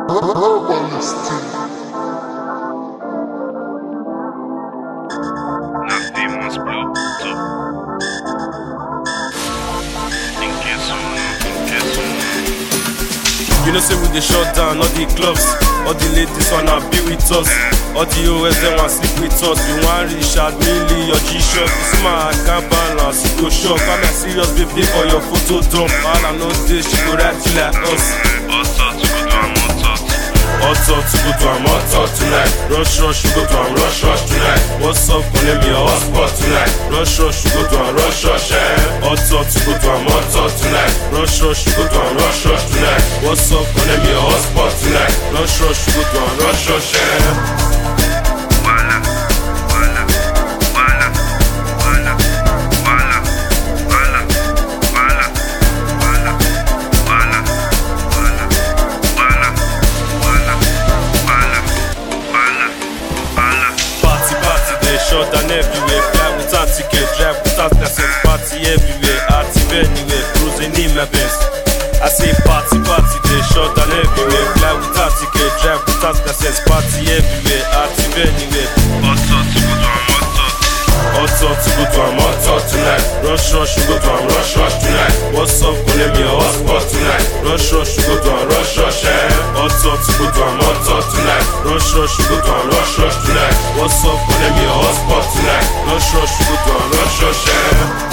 You know say we dey shut down all the clubs, all the ladies wanna be with us, all the OS dem wan sleep with us. You wan Richard Mille or G-Shock, you see my account balance, you go shock. I'm a serious baby for your photo dump. All I know this, she go ride you like us. Hot to go to am hot tonight. Rush you go to am rush tonight. What's up, call me your hotspot tonight. Rush you go to am rush Hot to go to am hot tonight. Rush you go to am rush tonight. What's up, call me your hotspot tonight. Rush you go to am rush short and everywhere, fly without ticket, drive without license, party everywhere, active anywhere, cruising in my best. I say party, they short and everywhere, fly without ticket, drive without license, party everywhere, active anywhere. Hot to go to am hot tonight. Rush you go to am rush tonight. What's up, call me your hotspot tonight. Rush you go to am rush Hot to go to am hot tonight. Rush you go to am rush tonight. What's up, call me your hotspot tonight. Rush you go to am rush